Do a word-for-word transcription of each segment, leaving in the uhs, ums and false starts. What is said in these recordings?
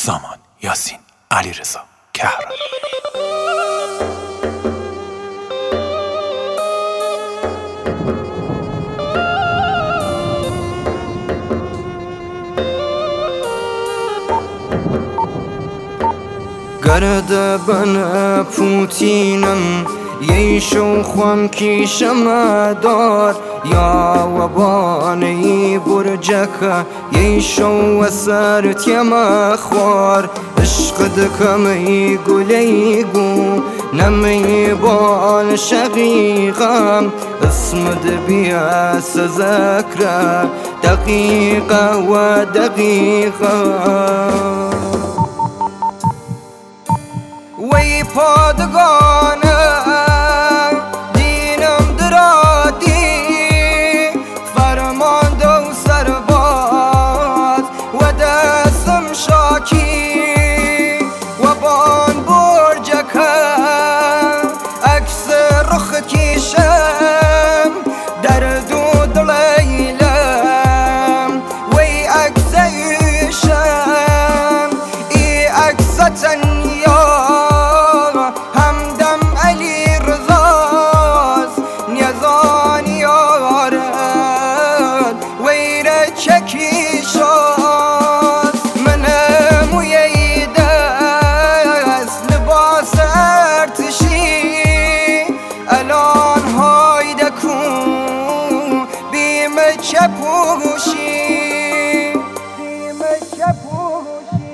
سامان، یاسین، علیرضا، کهران. گرده بنا پوتینم یشو خوام کیشم دار یا وبانی برجکا یشو وسر تیم خوار عشق دکمی گلیگو نمی بال شقیقم اسم دبیا سذکر دقیقه و دقیقه وی پادگانه دینم درادی فرمانده و سرباز و دستم شاکی و بان برجکه عکس رخ کیشم در دو دلیلم وی عکس ایشم ای عکس تنیا چکیشاز منم و یه دست لباس ارتشی الان های دکون بیم چپوشی بیم چپوشی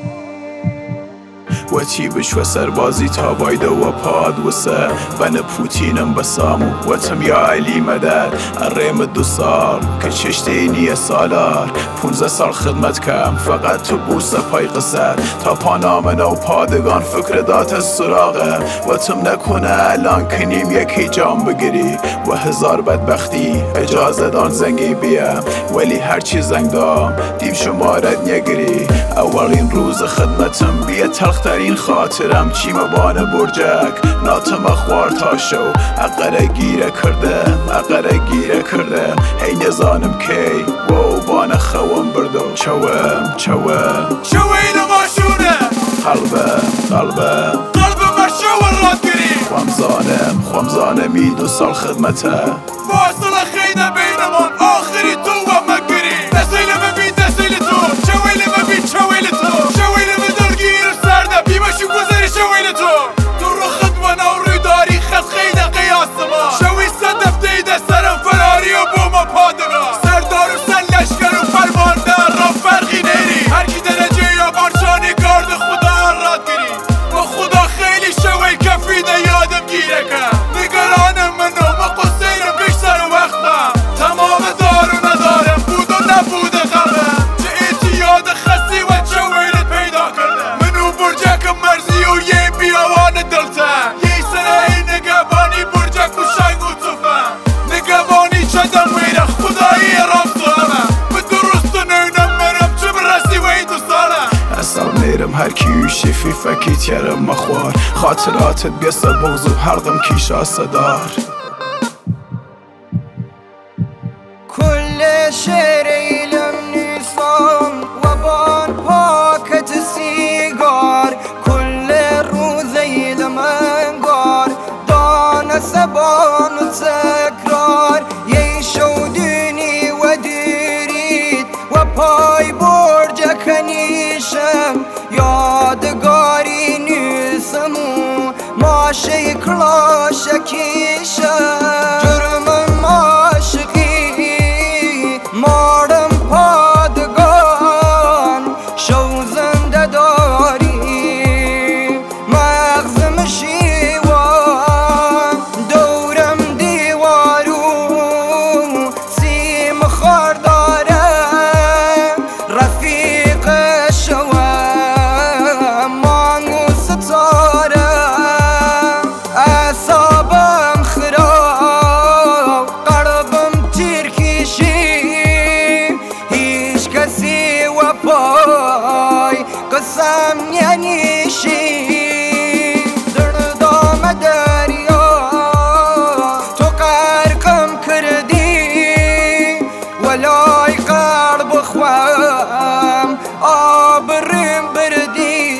و چی بش و سربازی تا بایده و پاد وسه بن پوتینم بسامو و تم یا علی مدد الریم دو سال که چشتینی سالار پونزه سال خدمت کم فقط تو بوسه پای قصر تا پانامنه و پادگان فکر دات از سراغه و تم نکنه الان کنیم یکی جام بگیری و هزار بدبختی اجازه دان زنگی بیم ولی هرچی زنگ دام دیم شمارت نگیری اولین روز خدمتم بیه تلخترین خاطرم چیم بانه برجک ناتم خوار تا شو اقره گیره کردم اقره گیره کردم هی نزانم کی و بانه خوام بردو چوم چوم شوی نماشونه قلبم قلبم قلبم مرشو راد گیری خوامزانم خوامزانم ای دو سال خدمته واصل خیده بینمان آخری تو و مگیری نسیل مبین نسیل تو شویل مبین شویل تو شویل مدرگیر سرده بیمشو گذاری شویل تو تو رو خدمه نوری داری خد خیده قیاس ما شوی صدف دیده سرم فراری و بوم پادگاه سردار و سن لشکر و فرمانده را فرقی نیری هرکی درجه یا بارشانی گارد خدا راد گیری با خدا خیلی شوی کفیده یادم گیره که نگرانم منو ما قصیرم بیشتر وقتم تمام دارو ندارم بود و نبوده قلبم چه اعتیاد خستی و چویلت پیدا کرده منو برجکم مرزی و یه بیاوان دلتن یه سرعی نگبانی برجک و شنگ و توفن نگبانی چدم ویره خدایی رام سالم به درست و نینم منم چه برسی و ای دو سالم اصلا میرم هر کیو شفی فکیت یرم مخوار خاطراتت بیسته بغض و هردم کیشا صدار کل شعر ایلم نیسان و بان پاکت سیگار کل روز ایلم انگار دان سبان و تکرار یه شودینی و دیرید و پای برج کنیشم یادگاری نیسمو ماشه کلاش کیشم جرمم عاشقی مارم پادگان شوزنده داری مغزم شیوان دورم دیوارو سیم خار دارم رفیق شوم مانگو ستارم اعصابم خراب قلبم تیر کشی هیچ کسی و پای قسم ننیشی دردام دریا تو غرقم کردی ولای قلب خوام آبرم بردی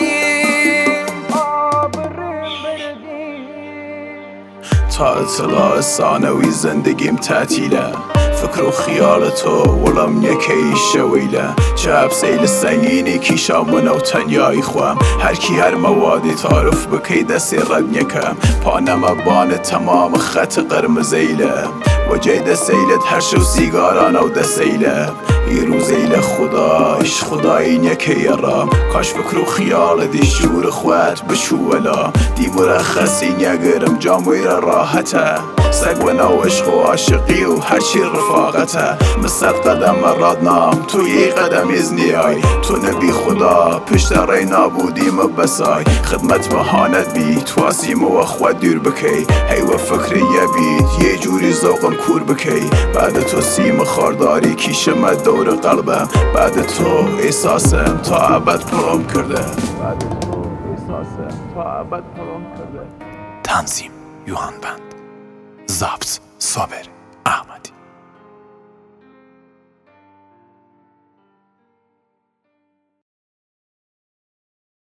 تا اطلاع ثانوی زندگیم تعطیله فکر و خیال تو وڵام یەکەی شەوەیلە چه هەبسەی لە سەنگینی کیشامونە و تەنیایی خوام هەرکی هەر مەوادی تعارف بکەی دەسێ ڕەتنیەکەم پانەمەبانە تەمامە خەتە قەرمزەیلە وەجێی دەسەیلت هەر شەو سیگارانە و دەسەیلە ئیروزەی لە خودایش خودایی نیەکەیەڕام کاش فکر و خیاڵەتی ژوورە خوات بچووەلا دیمورەخەسی نیەگەرم جامویرە ڕاهەتە سەگ وەناو عشق و عاشقی و هەرچی ڕفاقەتە من سەد قەدەمە ڕادنام تو یەی قەدەمیز نیای تو نەبی خدا پشتە ڕێی نابودیمە بەسای خدمەت مەهانەت بی تواسیمەوە خوا دوور بکەی هەیوە فکری یەبیت یەی جووری زەوقم کوور بکەی بعد تو سیمە خارداری کیشەمە دەورە قەڵبم بعد تو ئێساسم تا ئەبەد پڕۆم کردە بعد تو ئێساسم تا ئەبەد پڕۆم کردە. تنظیم یوهان بند، ضبط صابر.